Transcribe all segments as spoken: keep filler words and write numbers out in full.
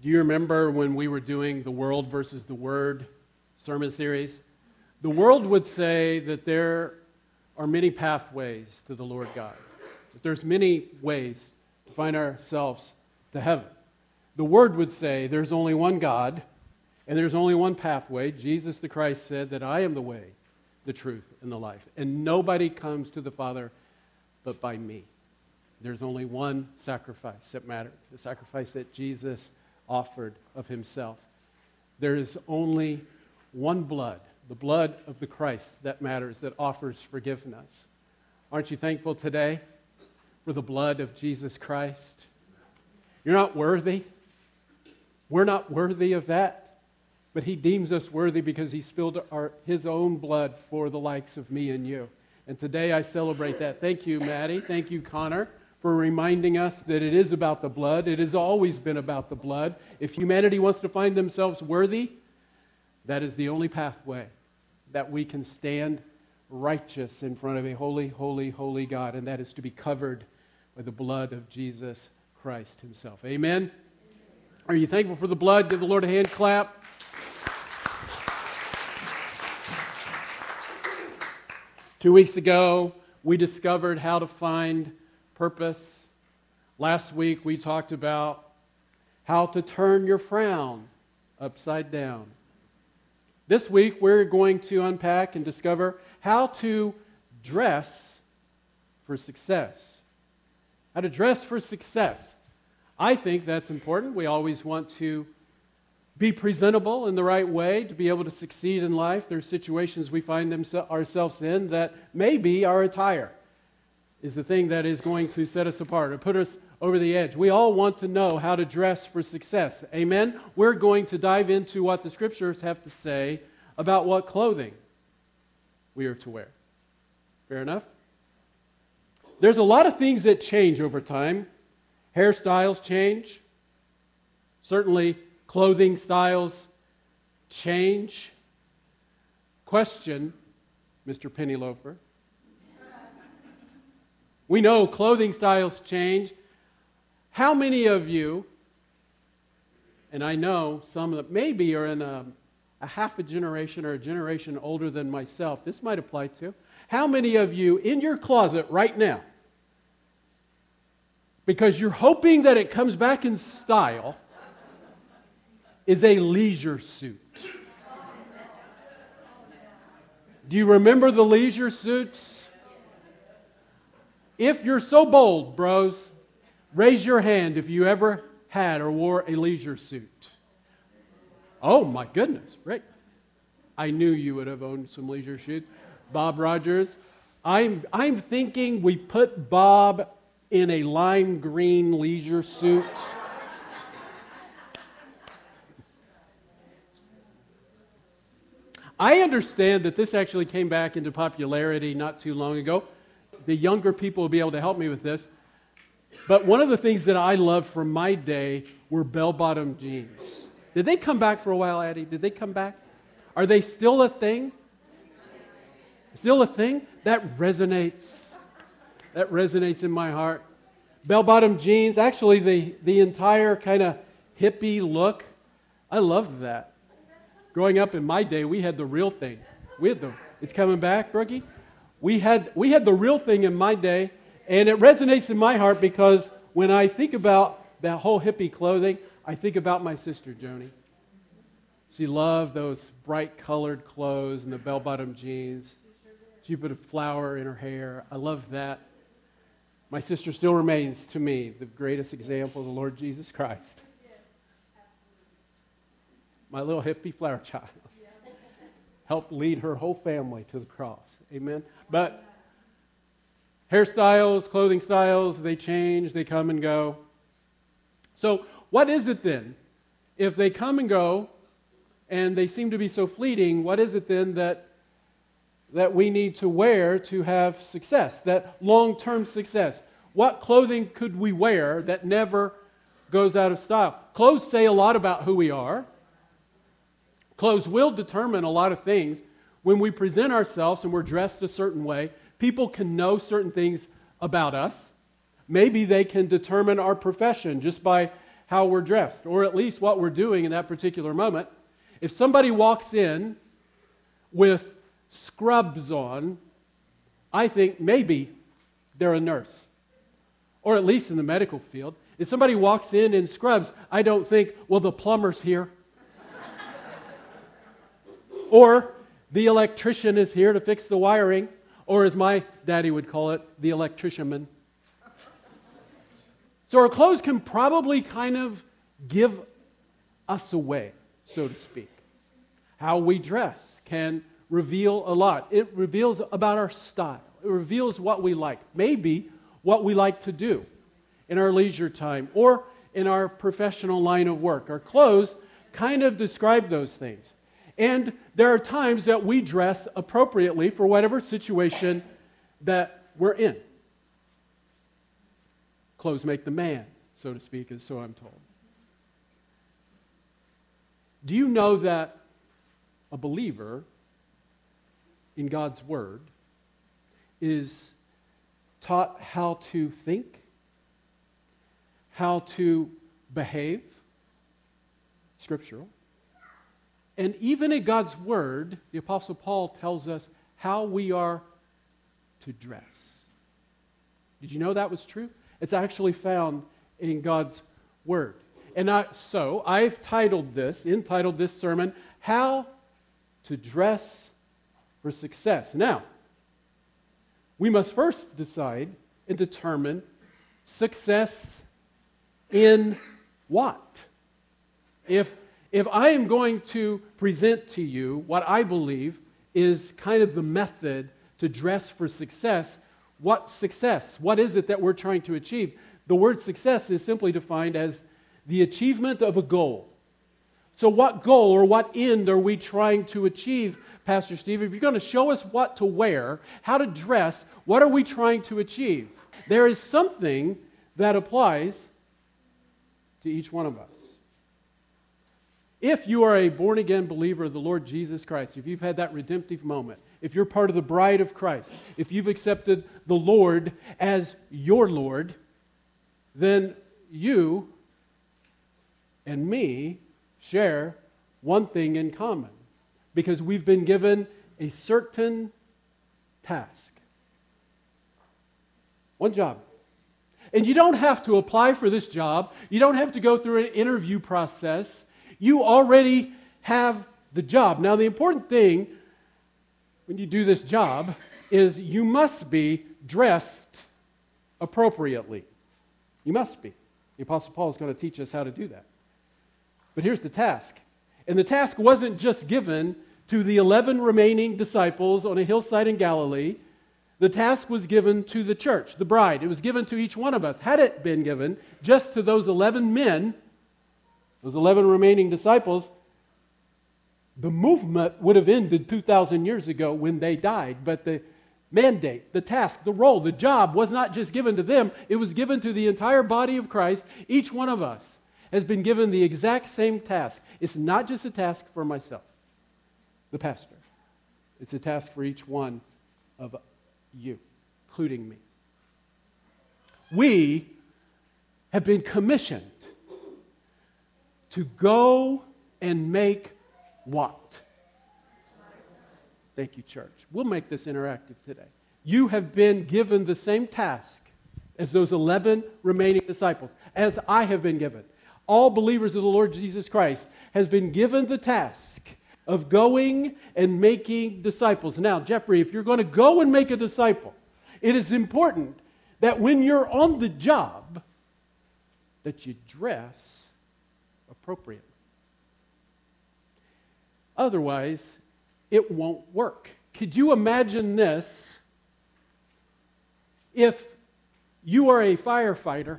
Do you remember when we were doing the World versus the Word sermon series? The world would say that there are many pathways to the Lord God, that there's many ways to find ourselves to heaven. The Word would say there's only one God, and there's only one pathway. Jesus the Christ said that I am the way, the truth, and the life, and nobody comes to the Father but by me. There's only one sacrifice that matters, the sacrifice that Jesus offered of himself. There is only one blood, the blood of the Christ, that matters, that offers forgiveness. Aren't you thankful today for the blood of Jesus Christ? You're not worthy. We're not worthy of that, but he deems us worthy because he spilled our, his own blood for the likes of me and you. And today I celebrate that. Thank you, Maddie. Thank you, Connor, for reminding us that it is about the blood. It has always been about the blood. If humanity wants to find themselves worthy, that is the only pathway that we can stand righteous in front of a holy, holy, holy God, and that is to be covered by the blood of Jesus Christ himself. Amen? Are you thankful for the blood? Give the Lord a hand clap. Two weeks ago, we discovered how to find purpose. Last week, we talked about how to turn your frown upside down. This week, we're going to unpack and discover how to dress for success. How to dress for success. I think that's important. We always want to be presentable in the right way to be able to succeed in life. There's situations we find themse- ourselves in that maybe our attire is the thing that is going to set us apart or put us over the edge. We all want to know how to dress for success. Amen? We're going to dive into what the Scriptures have to say about what clothing we are to wear. Fair enough? There's a lot of things that change over time. Hairstyles change. Certainly, clothing styles change. Question, Mister Pennyloafer. We know clothing styles change. How many of you, and I know some that maybe are in a, a half a generation or a generation older than myself, this might apply to, how many of you in your closet right now, because you're hoping that it comes back in style, is a leisure suit? Do you remember the leisure suits? If you're so bold, bros, raise your hand if you ever had or wore a leisure suit. Oh my goodness, right? I knew you would have owned some leisure suits. Bob Rogers, I'm, I'm thinking we put Bob in a lime green leisure suit. I understand that this actually came back into popularity not too long ago. The younger people will be able to help me with this. But one of the things that I loved from my day were bell-bottom jeans. Did they come back for a while, Addie? Did they come back? Are they still a thing? Still a thing? That resonates. That resonates in my heart. Bell-bottom jeans, actually the, the entire kind of hippie look, I loved that. Growing up in my day, we had the real thing. We had the, it's coming back, Brookie? We had, we had the real thing in my day, and it resonates in my heart because when I think about that whole hippie clothing, I think about my sister, Joni. She loved those bright colored clothes and the bell-bottom jeans. She put a flower in her hair. I love that. My sister still remains to me the greatest example of the Lord Jesus Christ. My little hippie flower child helped lead her whole family to the cross. Amen. But hairstyles, clothing styles, they change, they come and go. So what is it then? If they come and go and they seem to be so fleeting, what is it then that that we need to wear to have success, that long-term success? What clothing could we wear that never goes out of style? Clothes say a lot about who we are. Clothes will determine a lot of things. When we present ourselves and we're dressed a certain way, people can know certain things about us. Maybe they can determine our profession just by how we're dressed, or at least what we're doing in that particular moment. If somebody walks in with scrubs on, I think maybe they're a nurse, or at least in the medical field. If somebody walks in in scrubs, I don't think, well, the plumber's here. Or the electrician is here to fix the wiring, or as my daddy would call it, the electrician. So our clothes can probably kind of give us away, so to speak. How we dress can reveal a lot. It reveals about our style. It reveals what we like. Maybe what we like to do in our leisure time or in our professional line of work. Our clothes kind of describe those things. And there are times that we dress appropriately for whatever situation that we're in. Clothes make the man, so to speak, is so I'm told. Do you know that a believer in God's Word is taught how to think, how to behave, scriptural, and even in God's Word, the Apostle Paul tells us how we are to dress. Did you know that was true? It's actually found in God's Word. And I, so I've titled this, entitled this sermon, How to Dress for Success. Now, we must first decide and determine success in what? If If I am going to present to you what I believe is kind of the method to dress for success, what success? What is it that we're trying to achieve? The word success is simply defined as the achievement of a goal. So what goal or what end are we trying to achieve, Pastor Steve? If you're going to show us what to wear, how to dress, what are we trying to achieve? There is something that applies to each one of us. If you are a born-again believer of the Lord Jesus Christ, if you've had that redemptive moment, if you're part of the bride of Christ, if you've accepted the Lord as your Lord, then you and me share one thing in common, because we've been given a certain task. One job. And you don't have to apply for this job. You don't have to go through an interview process. You already have the job. Now, the important thing when you do this job is you must be dressed appropriately. You must be. The Apostle Paul is going to teach us how to do that. But here's the task. And the task wasn't just given to the eleven remaining disciples on a hillside in Galilee. The task was given to the church, the bride. It was given to each one of us. Had it been given just to those eleven men, those eleven remaining disciples, the movement would have ended two thousand years ago when they died. But the mandate, the task, the role, the job was not just given to them. It was given to the entire body of Christ. Each one of us has been given the exact same task. It's not just a task for myself, the pastor. It's a task for each one of you, including me. We have been commissioned to go and make what? Thank you, church. We'll make this interactive today. You have been given the same task as those eleven remaining disciples, as I have been given. All believers of the Lord Jesus Christ has been given the task of going and making disciples. Now, Jeffrey, if you're going to go and make a disciple, it is important that when you're on the job, that you dress appropriately. Otherwise, it won't work. Could you imagine this if you are a firefighter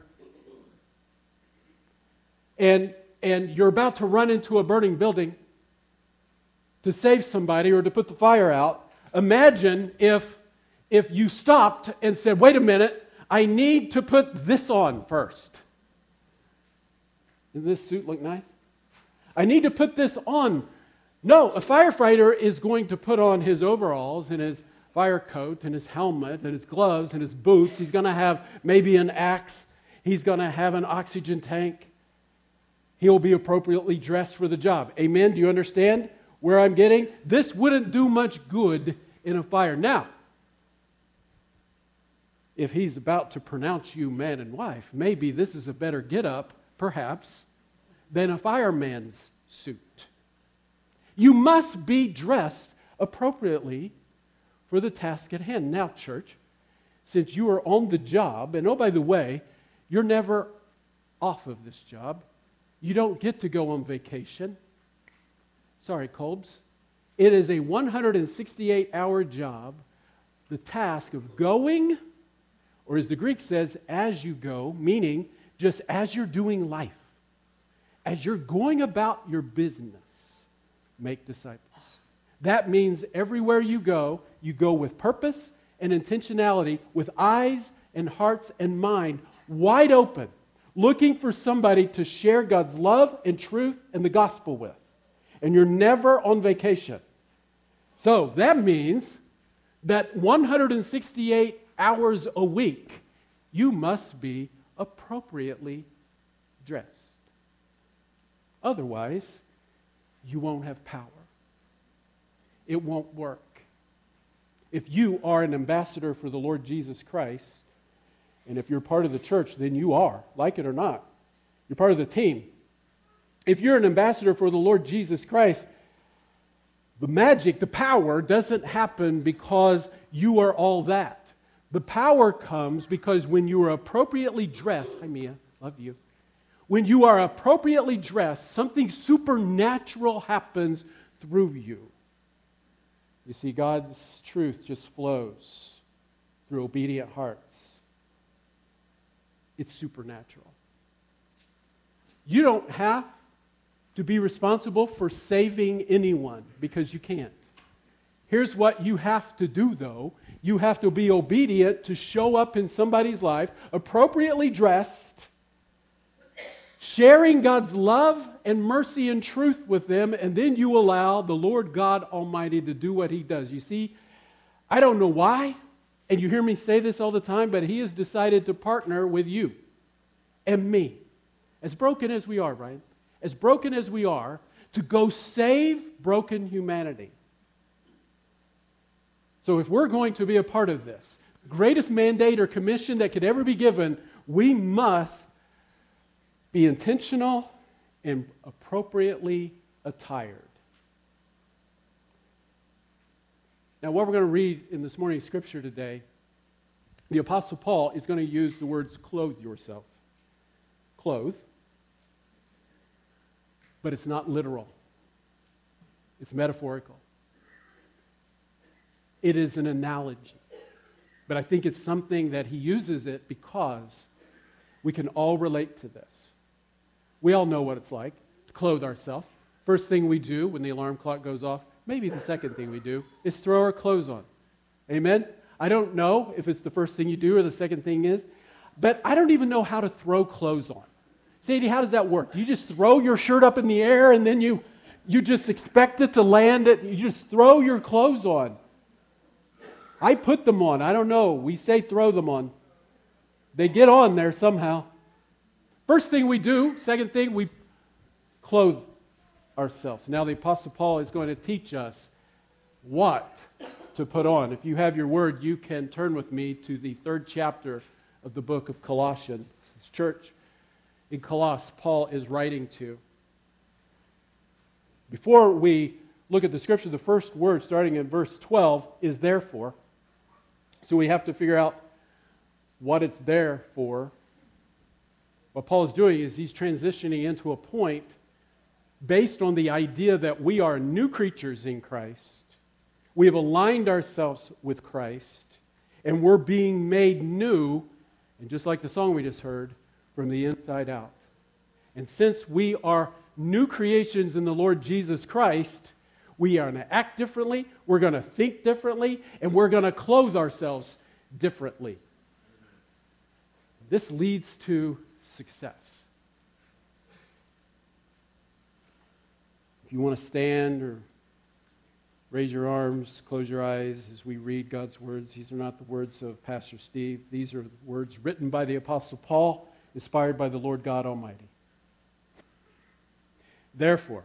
and, and you're about to run into a burning building to save somebody or to put the fire out? Imagine if, if you stopped and said, wait a minute, I need to put this on first. Does this suit look nice? I need to put this on. No, a firefighter is going to put on his overalls and his fire coat and his helmet and his gloves and his boots. He's going to have maybe an axe. He's going to have an oxygen tank. he'll be appropriately dressed for the job. Amen? Do you understand where I'm getting? This wouldn't do much good in a fire. Now, if he's about to pronounce you man and wife, maybe this is a better get-up, perhaps, than a fireman's suit. You must be dressed appropriately for the task at hand. Now, church, since you are on the job, and oh, by the way, you're never off of this job. You don't get to go on vacation. Sorry, Colbs. It is a one hundred sixty-eight hour job, the task of going, or as the Greek says, as you go, meaning just as you're doing life, as you're going about your business, make disciples. That means everywhere you go, you go with purpose and intentionality, with eyes and hearts and mind wide open, looking for somebody to share God's love and truth and the gospel with. And you're never on vacation. So that means that one hundred sixty-eight hours a week, you must be appropriately dressed. Otherwise, you won't have power. It won't work. If you are an ambassador for the Lord Jesus Christ, and if you're part of the church, then you are, like it or not. You're part of the team. If you're an ambassador for the Lord Jesus Christ, the magic, the power doesn't happen because you are all that. The power comes because when you are appropriately dressed, hi Mia, love you. When you are appropriately dressed, something supernatural happens through you. You see, God's truth just flows through obedient hearts. It's supernatural. You don't have to be responsible for saving anyone because you can't. Here's what you have to do, though. You have to be obedient to show up in somebody's life, appropriately dressed, sharing God's love and mercy and truth with them, and then you allow the Lord God Almighty to do what He does. You see, I don't know why, and you hear me say this all the time, but He has decided to partner with you and me, as broken as we are, right? As broken as we are, to go save broken humanity. So if we're going to be a part of this, the greatest mandate or commission that could ever be given, we must be intentional and appropriately attired. Now, what we're going to read in this morning's scripture today, the Apostle Paul is going to use the words clothe yourself. Clothe. But it's not literal. It's metaphorical. It is an analogy. But I think it's something that he uses it because we can all relate to this. We all know what it's like to clothe ourselves. First thing we do when the alarm clock goes off, maybe the second thing we do, is throw our clothes on. Amen? I don't know if it's the first thing you do or the second thing is, but I don't even know how to throw clothes on. Sadie, how does that work? Do you just throw your shirt up in the air and then you, you just expect it to land it? You just throw your clothes on. I put them on. I don't know. We say throw them on. They get on there somehow. First thing we do, second thing, we clothe ourselves. Now the Apostle Paul is going to teach us what to put on. If you have your word, you can turn with me to the third chapter of the book of Colossians. It's church in Colossus Paul is writing to. Before we look at the scripture, the first word starting in verse twelve is therefore. So we have to figure out what it's there for. What Paul is doing is he's transitioning into a point based on the idea that we are new creatures in Christ. We have aligned ourselves with Christ, and we're being made new, and just like the song we just heard, from the inside out. And since we are new creations in the Lord Jesus Christ, we are going to act differently, we're going to think differently, and we're going to clothe ourselves differently. This leads to success. If you want to stand or raise your arms, close your eyes as we read God's words. These are not the words of Pastor Steve. These are words written by the Apostle Paul, inspired by the Lord God Almighty. Therefore,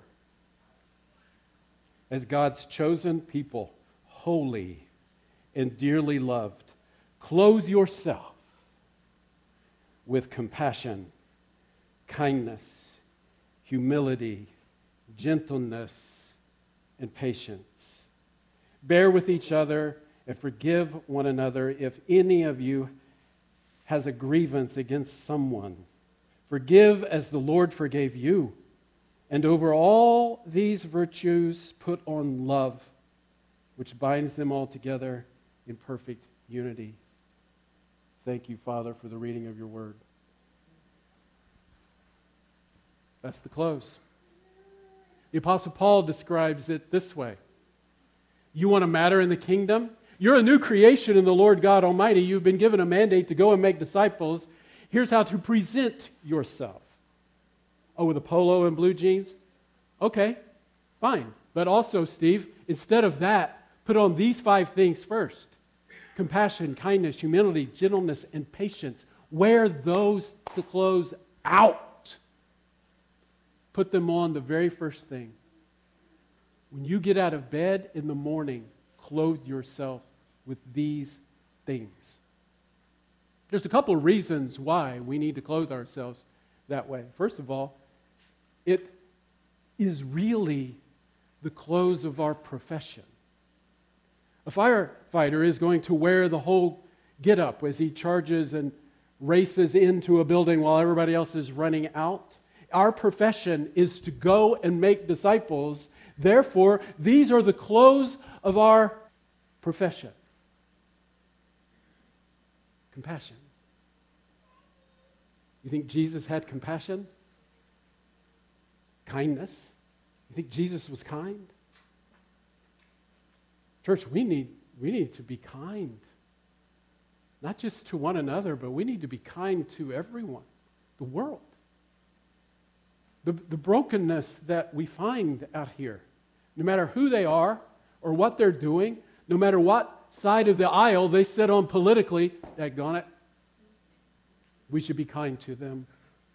as God's chosen people, holy and dearly loved, clothe yourself with compassion, kindness, humility, gentleness, and patience. Bear with each other and forgive one another if any of you has a grievance against someone. Forgive as the Lord forgave you. And over all these virtues put on love, which binds them all together in perfect unity. Thank you, Father, for the reading of your word. That's the close. The Apostle Paul describes it this way. You want to matter in the kingdom? You're a new creation in the Lord God Almighty. You've been given a mandate to go and make disciples. Here's how to present yourself. Oh, with a polo and blue jeans? Okay, fine. But also, Steve, instead of that, put on these five things first. Compassion, kindness, humility, gentleness, and patience. Wear those clothes out. Put them on the very first thing. When you get out of bed in the morning, clothe yourself with these things. There's a couple of reasons why we need to clothe ourselves that way. First of all, it is really the clothes of our profession. A firefighter is going to wear the whole get-up as he charges and races into a building while everybody else is running out. Our profession is to go and make disciples. Therefore, these are the clothes of our profession. Compassion. You think Jesus had compassion? Kindness? You think Jesus was kind? Church, we need, we need to be kind. Not just to one another, but we need to be kind to everyone, the world. The, the brokenness that we find out here, no matter who they are or what they're doing, no matter what side of the aisle they sit on politically, daggone it, we should be kind to them.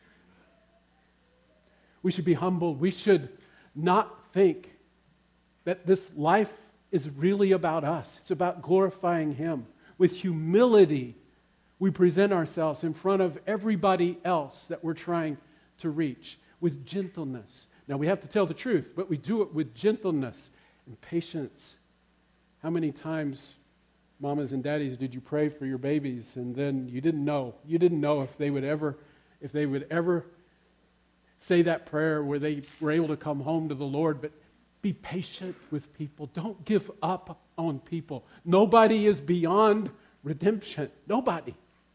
We should be humbled. We should not think that this life is really about us. It's about glorifying Him. With humility, we present ourselves in front of everybody else that we're trying to reach. With gentleness. Now, we have to tell the truth, but we do it with gentleness and patience. How many times, mamas and daddies, did you pray for your babies and then you didn't know? You didn't know if they would ever, if they would ever say that prayer where they were able to come home to the Lord. But be patient with people. Don't give up on people. Nobody is beyond redemption. Nobody.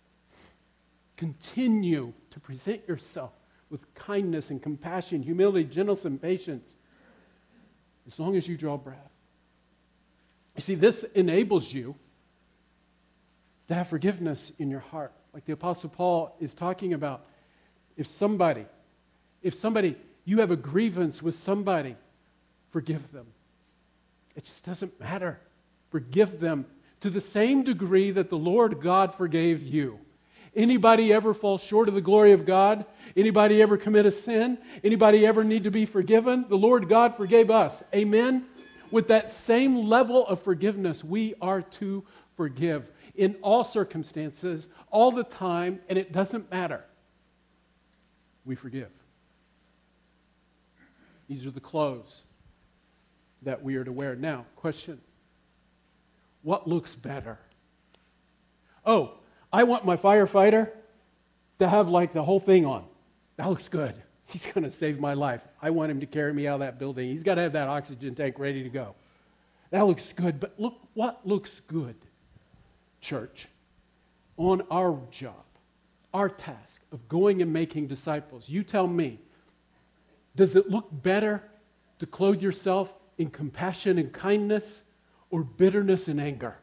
Continue to present yourself with kindness and compassion, humility, gentleness, and patience, as long as you draw breath. You see, this enables you to have forgiveness in your heart. Like the Apostle Paul is talking about, if somebody, if somebody, you have a grievance with somebody, forgive them. It just doesn't matter. Forgive them to the same degree that the Lord God forgave you. Anybody ever fall short of the glory of God? Anybody ever commit a sin? Anybody ever need to be forgiven? The Lord God forgave us. Amen? With that same level of forgiveness, we are to forgive in all circumstances, all the time, and it doesn't matter. We forgive. These are the clothes that we are to wear. Now, question. What looks better? Oh, I want my firefighter to have like the whole thing on. That looks good. He's going to save my life. I want him to carry me out of that building. He's got to have that oxygen tank ready to go. That looks good. But look what looks good, church, on our job, our task of going and making disciples. You tell me, does it look better to clothe yourself in compassion and kindness or bitterness and anger?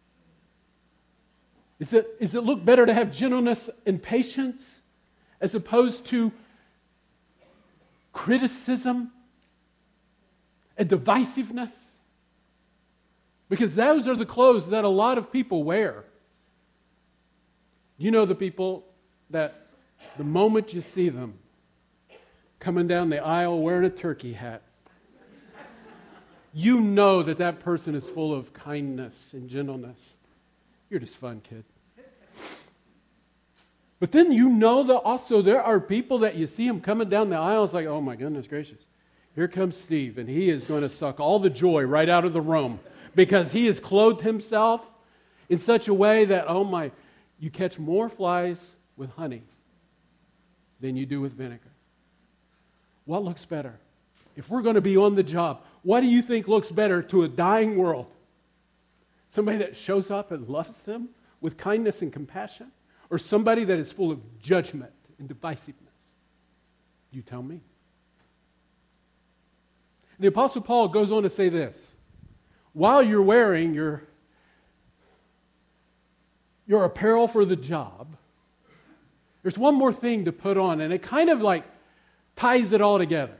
Is it, does it look better to have gentleness and patience as opposed to criticism and divisiveness? Because those are the clothes that a lot of people wear. You know the people that the moment you see them, coming down the aisle wearing a turkey hat. You know that that person is full of kindness and gentleness. You're just fun, kid. But then you know that also there are people that you see them coming down the aisle. It's like, oh my goodness gracious. Here comes Steve, and he is going to suck all the joy right out of the room because he has clothed himself in such a way that, oh my, you catch more flies with honey than you do with vinegar. What looks better? If we're going to be on the job, what do you think looks better to a dying world? Somebody that shows up and loves them with kindness and compassion? Or somebody that is full of judgment and divisiveness? You tell me. The Apostle Paul goes on to say this. While you're wearing your, your apparel for the job, there's one more thing to put on, and it kind of like ties it all together.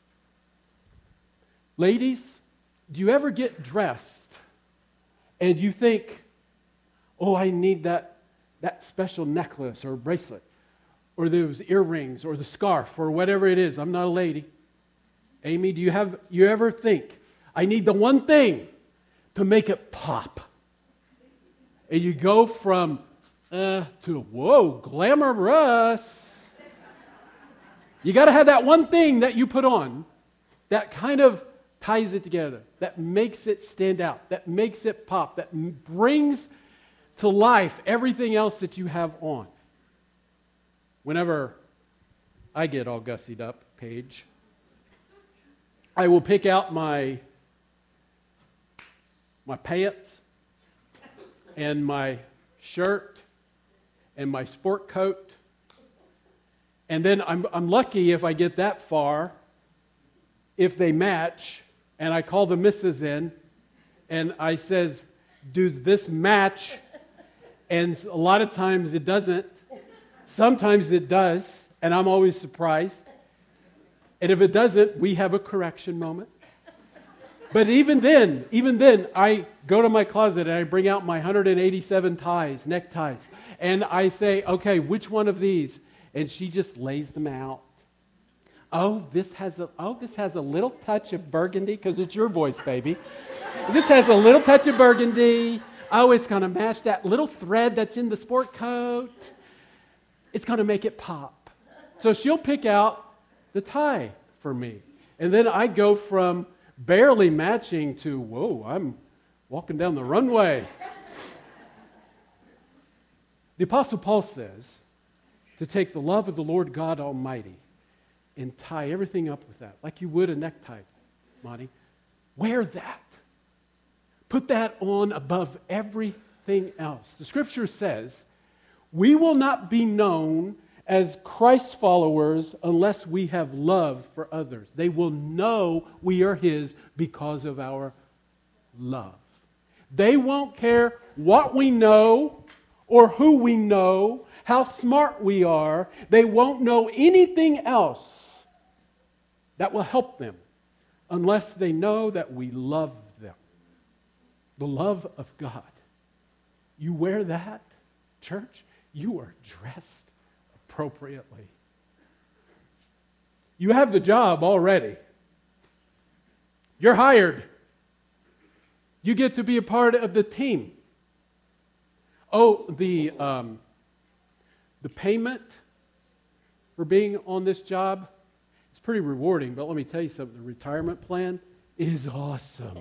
Ladies, do you ever get dressed and you think, oh, I need that, that special necklace or bracelet or those earrings or the scarf or whatever it is? I'm not a lady. Amy, do you have you ever think, I need the one thing to make it pop? And you go from uh, to, whoa, glamorous. You got to have that one thing that you put on that kind of ties it together, that makes it stand out, that makes it pop, that brings to life everything else that you have on. Whenever I get all gussied up, Paige, I will pick out my, my pants and my shirt and my sport coat. And then I'm, I'm lucky if I get that far, if they match, and I call the missus in, and I says, does this match? And a lot of times it doesn't. Sometimes it does, and I'm always surprised. And if it doesn't, we have a correction moment. But even then, even then, I go to my closet and I bring out my one hundred eighty-seven ties, neckties, and I say, okay, which one of these? And she just lays them out. Oh, this has a oh, this has a little touch of burgundy, because it's your voice, baby. This has a little touch of burgundy. Oh, it's going to match that little thread that's in the sport coat. It's going to make it pop. So she'll pick out the tie for me. And then I go from barely matching to, whoa, I'm walking down the runway. The Apostle Paul says to take the love of the Lord God Almighty and tie everything up with that, like you would a necktie, Monty. Wear that. Put that on above everything else. The Scripture says, we will not be known as Christ followers unless we have love for others. They will know we are His because of our love. They won't care what we know or who we know, how smart we are. They won't know anything else that will help them unless they know that we love them. The love of God. You wear that, church, you are dressed appropriately. You have the job already. You're hired. You get to be a part of the team. Oh, the um, the payment for being on this job, it's pretty rewarding, but let me tell you something, the retirement plan is awesome.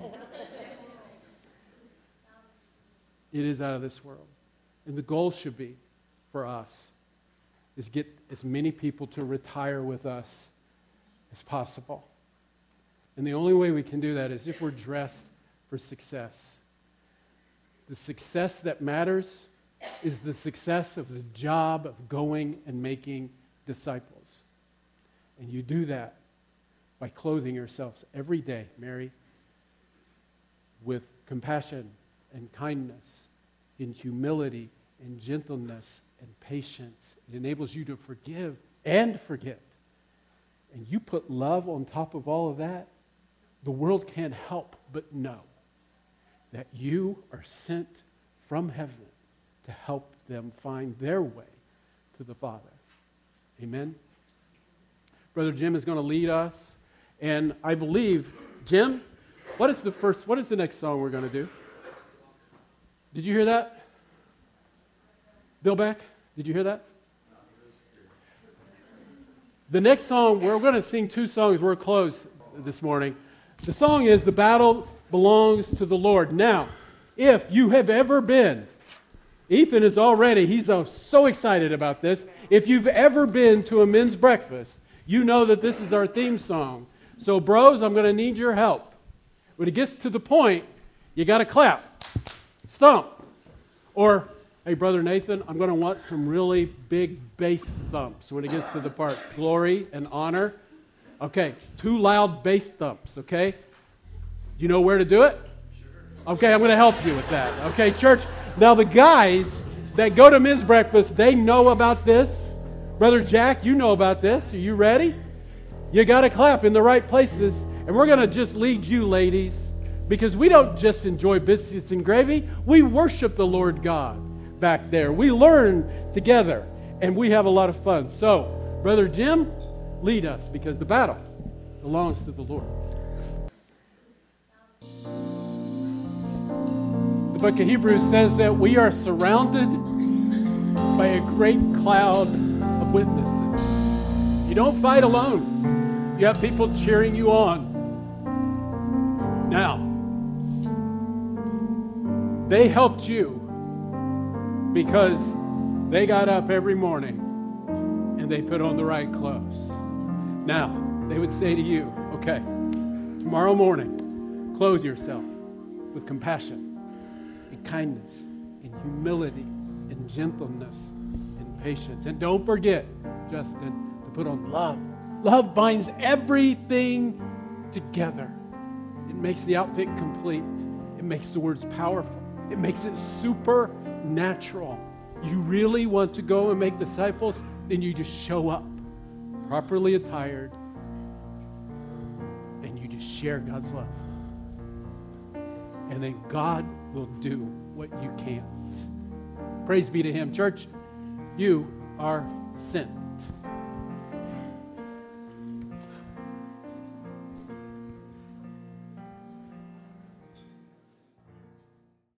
It is out of this world. And the goal should be for us is get as many people to retire with us as possible. And the only way we can do that is if we're dressed for success. The success that matters is the success of the job of going and making disciples. And you do that by clothing yourselves every day, Mary, with compassion and kindness, in humility and gentleness and patience. It enables you to forgive and forget. And you put love on top of all of that, the world can't help but know that you are sent from heaven to help them find their way to the Father. Amen? Brother Jim is going to lead us. And I believe, Jim, what is the first, what is the next song we're going to do? Did you hear that? Bill Beck, did you hear that? The next song, we're going to sing two songs. We're close this morning. The song is "The Battle Belongs to the Lord." Now, if you have ever been, Ethan is already, he's uh, so excited about this. If you've ever been to a men's breakfast, you know that this is our theme song. So, bros, I'm going to need your help. When it gets to the point, you got to clap, stomp, or, hey, Brother Nathan, I'm going to want some really big bass thumps when it gets to the part glory and honor. Okay, two loud bass thumps, okay? You know where to do it? Okay, I'm going to help you with that. Okay, church. Now, the guys that go to men's breakfast, they know about this. Brother Jack, you know about this. Are you ready? You got to clap in the right places. And we're going to just lead you, ladies, because we don't just enjoy biscuits and gravy. We worship the Lord God back there. We learn together, and we have a lot of fun. So, Brother Jim, lead us, because the battle belongs to the Lord. The book of Hebrews says that we are surrounded by a great cloud of witnesses. You don't fight alone. You have people cheering you on. Now, they helped you because they got up every morning and they put on the right clothes. Now, they would say to you, okay, tomorrow morning, clothe yourself with compassion and kindness and humility and gentleness and patience. And don't forget, Justin, to put on love. Love binds everything together. It makes the outfit complete. It makes the words powerful. It makes it supernatural. You really want to go and make disciples? Then you just show up, properly attired, and you just share God's love. And then God will do what you can't. Praise be to Him. Church, you are sent.